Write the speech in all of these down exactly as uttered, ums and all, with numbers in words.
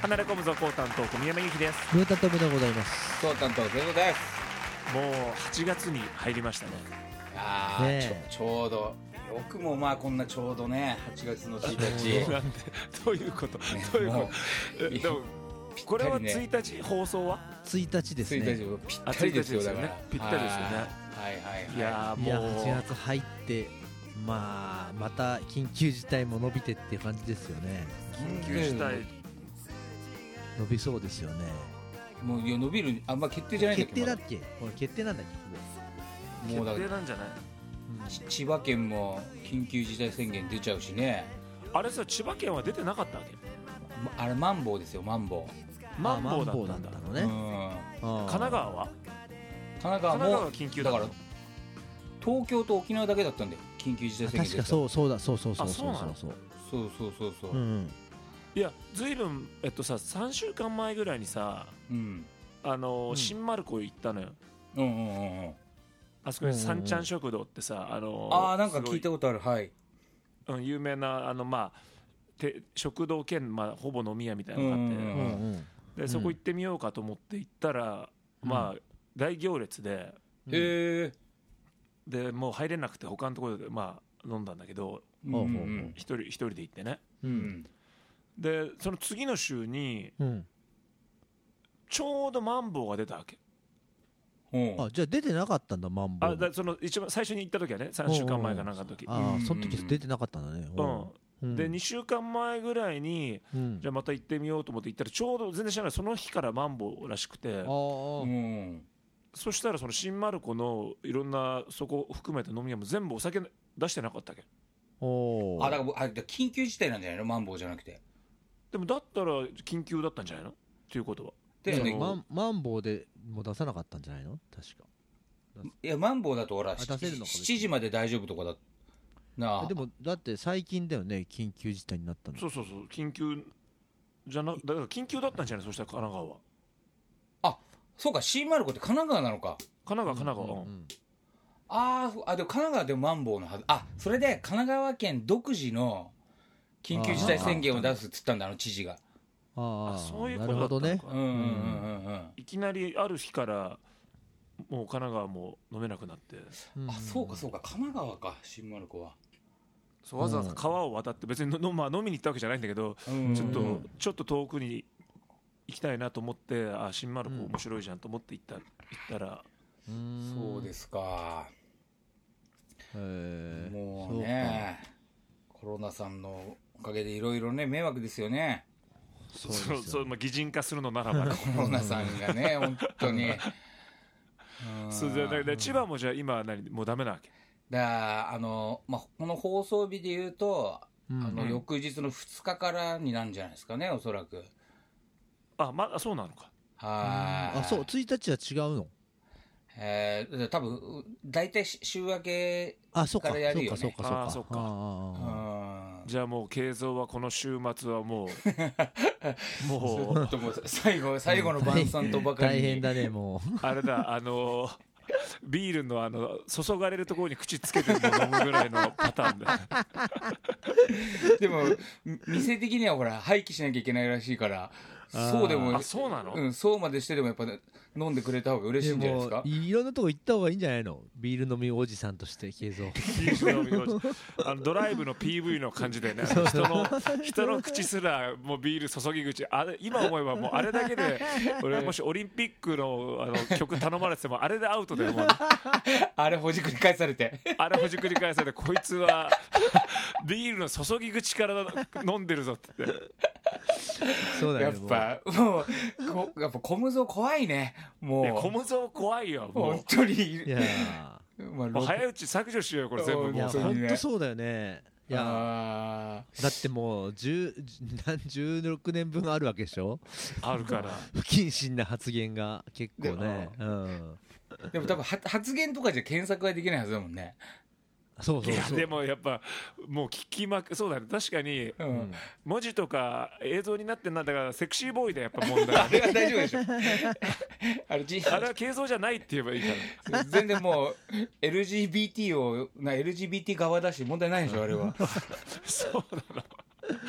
離れ込むぞ高担当小宮山由紀です。 ムータトムでございます。 そう担当ゼロです。 もうはちがつに入りましたね。 あー、 ねちょ、ちょうどよくもまあこんなちょうどねはちがつのついたちなんでどういうこと、 ねどういうこもとえでもこれはついたち、放送はついたちですついたちね。 ぴったりですよ。だからぴったりですよね。 はいはいはい。 いやーいやもうはちがつ入ってまあまた緊急事態も伸びてっていう感じですよね。 緊急事態伸びそうですよね。 もういや伸びるあんま決定じゃないんだっけ。 決定だっけ？これ決定なんだっけ？ もうだ決定なんじゃない？ ち千葉県も緊急事態宣言出ちゃうしね。 あれさ千葉県は出てなかったわけ？ まあれマンボウですよマンボウ。 マンボウだったんだ。 マンボウだったのうね。 ん。 神奈川は？ 神奈川も神奈川は緊急だっただから東京と沖縄だけだったんだよ緊急事態宣言出た。 確かそうそうだそうそうそうそうあそうなのそうそうそうそうそう。 うんうんいやずいぶんえっとささんしゅうかんまえぐらいにさうんあのーうん新丸子行ったのよ。 うんうんうんうん。 あそこに三ちゃん食堂ってさあのーああなんか聞いたことある。はい。 すごいうん有名なあのまあて食堂兼まあほぼ飲み屋みたいなのがあって、 うんうんうんうんでそこ行ってみようかと思って行ったら、 うんまあ大行列でうんへえ。 でもう入れなくて他のところでまあ飲んだんだけどうんほうほうほううん一人一人で行ってね。 うんうんでその次の週にうんちょうどマンボウが出たわけ。 うん。 あじゃあ出てなかったんだマンボウ。 あだその一番最初に行った時はねさんしゅうかんまえかなんかの時。 あうんあその時出てなかったんだね。 うん、でにしゅうかんまえぐらいにうんじゃあまた行ってみようと思って行ったらちょうど全然知らないその日からマンボウらしくてああうんそしたらその新丸子のいろんなそこ含めて飲み屋も全部お酒出してなかったっけ。 おあだからあ緊急事態なんじゃないのマンボウじゃなくて。 でもだったら緊急だったんじゃないのっていうことは。 だよね。 マンマンボウでも出さなかったんじゃないの確か。 いやマンボウだとほら出せるのかしちじまで大丈夫とかだなあ。 でもだって最近だよね緊急事態になったの。 そうそうそう緊急じゃなだから緊急だったんじゃないそしたら神奈川はあそうか シーマルコって神奈川なのか。 神奈川神奈川、 うんうんあーあでも神奈川でもマンボウのはず。あそれで神奈川県独自の緊急事態宣言を出すっつったんだあの知事が。 あああそういうこなるほどねとだったのか。 うんうんうんうんうん。 いきなりある日からもう神奈川も飲めなくなってうんあそうかそうか神奈川かシーマルコは。 そうわざわざ川を渡って別にの、まあ、飲みに行ったわけじゃないんだけどうんちょっとうんちょっと遠くに行きたいなと思ってあ新丸子面白いじゃんと思って行った行ったらうーんそうですか。 へえもうねコロナさんのおかげでいろいろね迷惑ですよね。 そうですよそうそう、まあ、擬人化するのならばねコロナさんがね本当に。うんそうだだだ千葉もじゃあ今は何もうダメなわけ。 だからあの、まあ、この放送日で言うと、 うんあの翌日のふつかからになるんじゃないですかねおそらく。 あまあそうなのか。 はい。 あそうついたちは違うの。 えー、多分大体週明けあそうかからやるよね。 そうかそうかあそうかああうああんじゃあもう慶三はこの週末はもうちもうょっともう最後最後の晩餐とばかりに大変だねもうあれだあのビールのあの注がれるところに口つけて飲むぐらいのパターンだ。 でもみ店的にはほら廃棄しなきゃいけないらしいからそうでもあそうなの。 うん、そうまでしてでもやっぱ、ね、飲んでくれた方が嬉しいんじゃないですか。 でもいろんなとこ行った方がいいんじゃないのビール飲みおじさんとして慶三。 ビール飲みをあのドライブの ピーブイ の感じでね人の人の口すらもうビール注ぎ口あれ今思えばもうあれだけで俺もしオリンピックのあの曲頼まれててもあれでアウトでもうあれほじくり返されてあれほじくり返されてこいつはビールの注ぎ口から飲んでるぞって言ってそうだよねやっぱもうこやっぱ小無造怖いねもういや小無造怖いよも本当にいやまあうもう早打ち削除しようよこれ全部いやもうさ本当にね本当そうだよね。いやあだってもうじゅう何じゅうろくねんぶんあるわけでしょ。 あるから不謹慎な発言が結構ね。 でうんーでも多分は発言とかじゃ検索はできないはずだもんね。 いそうそうそう。 やでもやっぱもう聞きまくそうだね確かにうんうん文字とか映像になってんなんだからセクシーボーイだやっぱ問題あれは大丈夫でしょあれじあれは軽装じゃないって言えばいいから全然もう エルジービーティー をな エルジービーティー 側だし問題ないでしょあれはそうなの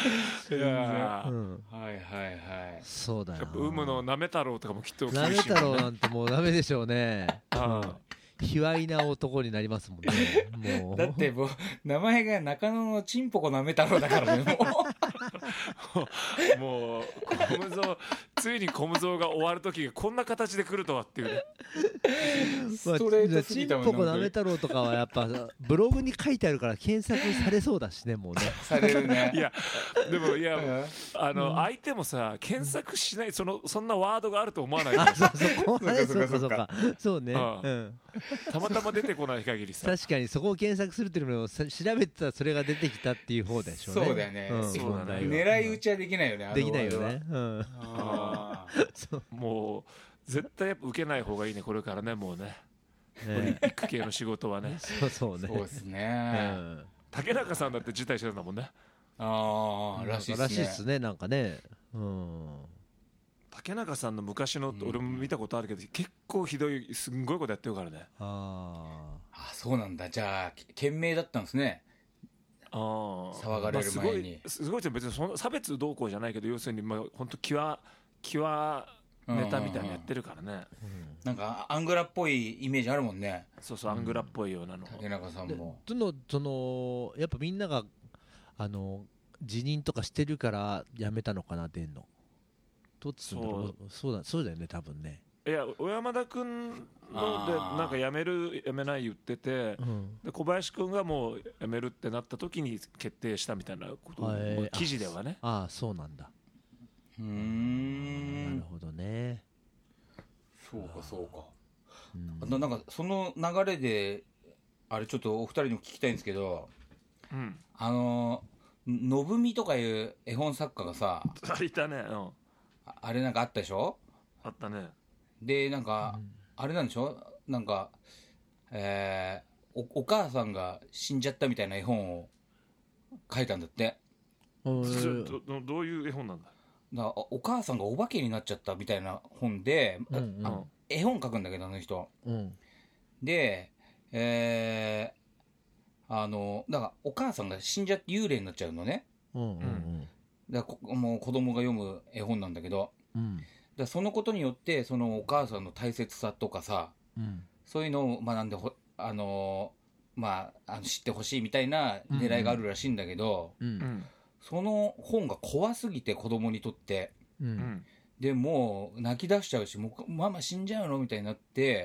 いやー、 うん、 はいはいはい。 そうだよやっぱ有無のなめ太郎とかもきっとなめ厳しいもんね。 太郎なんてもうダメでしょうね。 あうん卑猥な男になりますもんね。もうだってもう名前が中野のちんぽこなめ太郎だからね。もあ、もうコムゾー、ついにコムゾーが終わる時がこんな形で来るとはっていうね。 ストレートすちんぎたもんぽこなめ太郎とかはやっぱブログに書いてあるから検索されそうだしね、もうね。 されるね。 いやでもいや、 うんあの、 うん相手もさ検索しない、そのそんなワードがあると思わないかあ、 らそうそこはね、 そそううかそうかかそうか、そうね、 うんうん、 たまたま出てこない限りさ。 確かにそこを検索するっていうのをさ調べてたらそれが出てきたっていう方でしょうね。 そうだよねんそうだね問題は狙い撃ちはできないよね。あのできないよね。うん、 あそうもう絶対やっぱ受けない方がいいね、これからね。もうねオリンねピック系の仕事はね。 そうそうね。 ーそうですうね。 ん、 竹中さんだって辞退してたんだもんね。 ああ、らしいっすね。 らしいっすね、なんかね。うん竹中さんの昔の俺も見たことあるけど、結構ひどいすんごいことやってるからね。 ああ、そうなんだ。じゃあ懸命だったんですね。 あー騒がれる前にまあすごいすごいって別にその差別どうこうじゃないけど、要するにまあ本当際際ネタみたいなのやってるからね。 ー、うんなんかアングラっぽいイメージあるもんね。 そうそう、アングラっぽいようなの。 竹中さんでも。 そのそのやっぱみんながあの辞任とかしてるから辞めたのかな、出んのどっちすんだろう。そうだそうだよね、多分ね。 いや小山田君のであーなんか辞める辞めない言ってて、 うんで小林君がもう辞めるってなった時に決定したみたいなことを、 へーまあ記事ではね。 ああ、そうなんだ。 うーん。 なるほどね。 そうかそうか。 うんあとなんかその流れであれちょっとお二人にも聞きたいんですけど、 うん、 あののぶみとかいう絵本作家がさ、 いたね、うん、 ああれなんかあったでしょ。 あったね。 でなんか、あれなんでしょ、なんか、えー、おお母さんが死んじゃったみたいな絵本を書いたんだって。 うんどどどういう絵本なんだ。 だからおお母さんがお化けになっちゃったみたいな本で、 うんうんあ絵本書くんだけどあの人うんで、えー、あのだからお母さんが死んじゃって幽霊になっちゃうのね。 うんうんだからこもう子供が読む絵本なんだけど、 うんだからそのことによってそのお母さんの大切さとかさ、 うんそういうのを学んでほあのまあ、あの知ってほしいみたいな狙いがあるらしいんだけど、 ううんんその本が怖すぎて子供にとってううんんでもう泣き出しちゃうし、もうママ死んじゃうのみたいになって、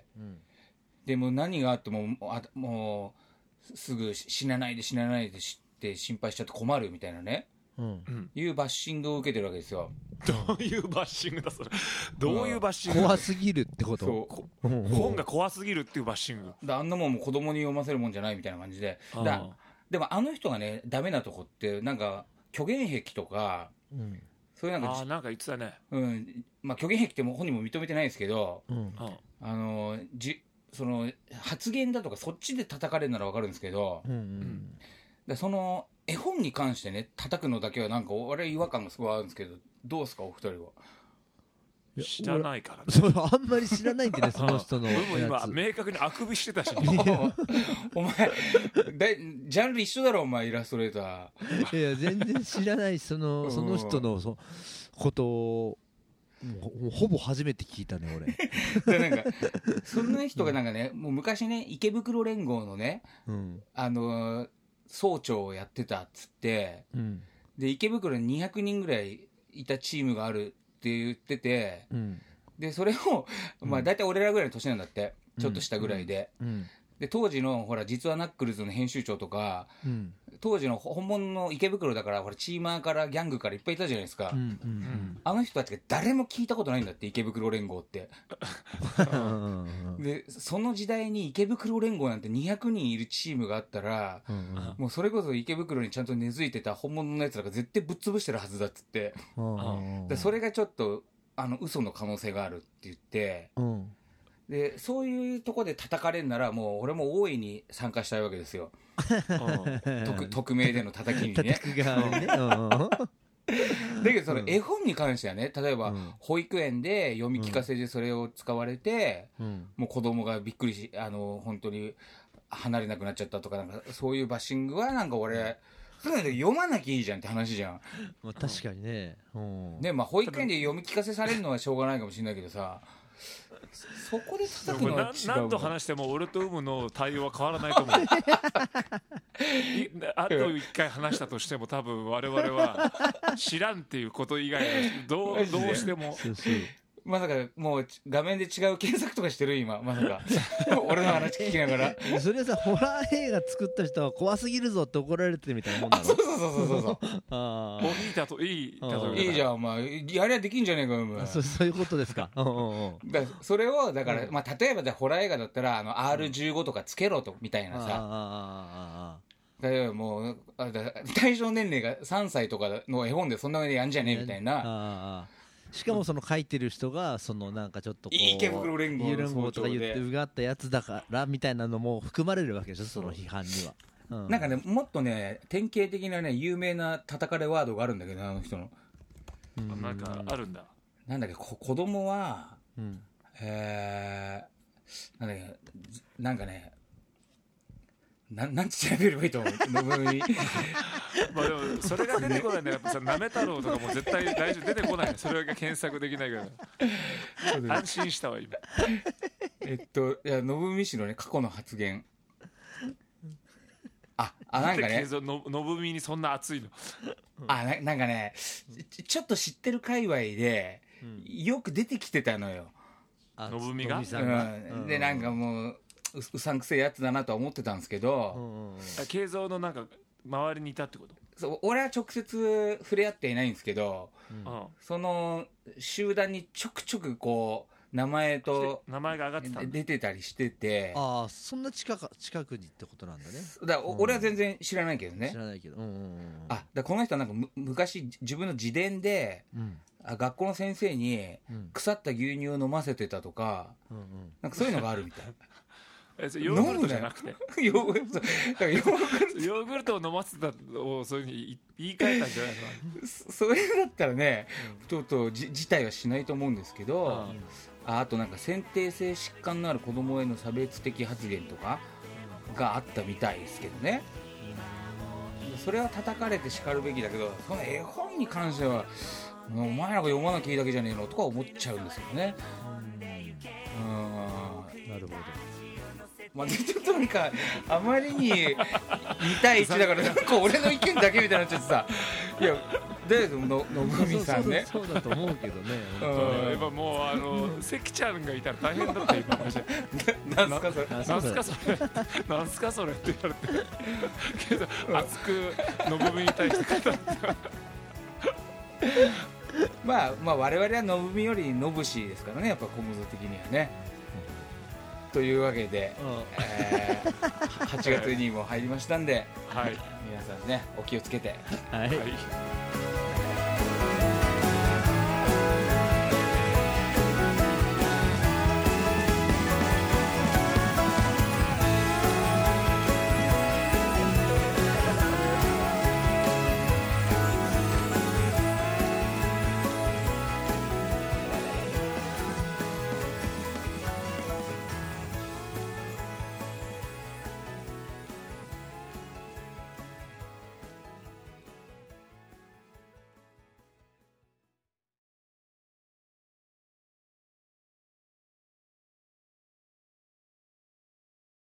うんでも何があってもあもうすぐ死なないで死なないでしって心配しちゃって困るみたいなね、 うんうんいうバッシングを受けてるわけですよ。 どういうバッシングだそれ。どういうバッシング。 怖すぎるってこと。 そううん本が怖すぎるっていうバッシング。 だあんなもんもう子供に読ませるもんじゃないみたいな感じで、だあでもあの人がねダメなとこってなんか虚言癖とかうんそういうなんかあー、なんか言ってたね。 うんまあ、虚言癖ってもう本人も認めてないですけど、 うんうんあのじその発言だとかそっちで叩かれるなら分かるんですけど、 うんうんでその絵本に関してね叩くのだけはなんか俺違和感がすごいあるんですけど、どうですかお二人は。 いや知らないからね。 そうあんまり知らないんでね、その人の俺も今やつ。 明確にあくびしてたし、 お前でジャンル一緒だろお前イラストレーター。 いや全然知らないそのその人のそことをもうほぼ初めて聞いたね俺。 でなんかそんな人がなんかね、もう昔ね池袋連合のねうんあのー総長をやってたっつってうんで池袋ににひゃくにんぐらいいたチームがあるって言ってて、 うんでそれをまあうん大体俺らぐらいの年なんだって、ちょっとしたぐらいで、 うんで当時のほら実はナックルズの編集長とかうん当時の本物の池袋だからほらチーマーからギャングからいっぱいいたじゃないですか、 うんうんあの人たちが誰も聞いたことないんだって池袋連合ってうんうんでその時代に池袋連合なんてにひゃくにんいるチームがあったらうんもうそれこそ池袋にちゃんと根付いてた本物のやつらが絶対ぶっ潰してるはずだっつってうんでそれがちょっとあの嘘の可能性があるって言ってうんでそういうとこで叩かれるならもう俺も大いに参加したいわけですよ、匿匿名での叩きにね叩く側にねうんだけどその絵本に関してはね例えばうん保育園で読み聞かせでそれを使われて、 うんもう子供がびっくりしあの本当に離れなくなっちゃったとかなんかそういうバッシングはなんか俺そうだけど読まなきゃいいじゃんって話じゃん。 まあ、確かにね、うん、 ね、まあ保育園で読み聞かせされるのはしょうがないかもしれないけどさ、そこで叩くのは違う。 何度話しても俺とウムの対応は変わらないと思うあと一回話したとしても多分我々は知らんっていうこと以外はどう、どうしてもそうそうまさかもう画面で違う検索とかしてる今まさか俺の話聞きながらそれはさホラー映画作った人は怖すぎるぞって怒られてるみたいなもんだろ。 そうそうそうそうそうあおいいたといい例えいいじゃん、まあ、やりゃできんじゃねえかお前。 そ, そういうことですか。うんうんうん、 だそれをだから、うんまあ、例えばでホラー映画だったらあの アールじゅうご とかつけろとみたいなさ、 あ例えばもうあだ対象年齢がさんさいとかの絵本でそんな上でやんじゃねえみたいな。 あしかもその書いてる人がそのなんかちょっとこう池袋連合の総とか長で言ってうがったやつだからみたいなのも含まれるわけでしょ、その批判には。うん、 なんかねもっとね典型的なね有名な叩かれワードがあるんだけどあの人の、 うん、なんかあるんだ。 なんだっけこ子供は、 うん、 えー、なんだっけなんかねななんて調べればいいと思うのぶみまあでもそれが出てこないんだよ。やっぱさなめ太郎とかも絶対大丈夫出てこない。それが検索できないから安心したわ今。 えっといやのぶみ氏のね過去の発言ああなんかねののぶみにそんな熱いのあ な, なんかねちちょっと知ってる界隈で、うん、よく出てきてたのよのぶみが、 うん、でなんかもうう, うさんくせえやつだなとは思ってたんですけど、うんうんうん、慶三のなんか周りにいたってこと？ そう俺は直接触れ合っていないんですけど、うん、その集団にちょくちょくこう名前と名前が上がってた出てたりしてて、 ああそんな近か近くにってことなんだね。 だから、うん、俺は全然知らないけどね。 知らないけど、うんうんうん、 あだこの人はなんかむ昔自分の自伝で、うん、あ学校の先生に腐った牛乳を飲ませてたとか、うんうん、なんかそういうのがあるみたいヨーグルトじゃなくてヨーグルトヨーグルトを飲ませたをそういうふうに言い換えたんじゃないのそ, それだったらね、うん、ちょっとじ自体はしないと思うんですけど、うん、あ, あとなんか先天性疾患のある子供への差別的発言とかがあったみたいですけどね、うん、それは叩かれて叱るべきだけどその絵本に関してはお前らが読まなきゃいいだけじゃねえのとか思っちゃうんですよね。うん、 なるほど。 まあ、ちょっとなんかあまりにに対いちだからなんか俺の意見だけみたいになっちゃってさいやだけどののぶみさんねそうだと思うけどねやっぱもうあの関ちゃんがいたら大変だった今マジでなんすかそれなんすかそれなんすかそれって言われてけど熱くのぶみに対して語ったまあまあ我々はのぶみよりのぶしですからねやっぱ小室的にはねというわけで、うんえー、はちがつにも入りましたんで、はい、皆さんねお気をつけて、 はい、はい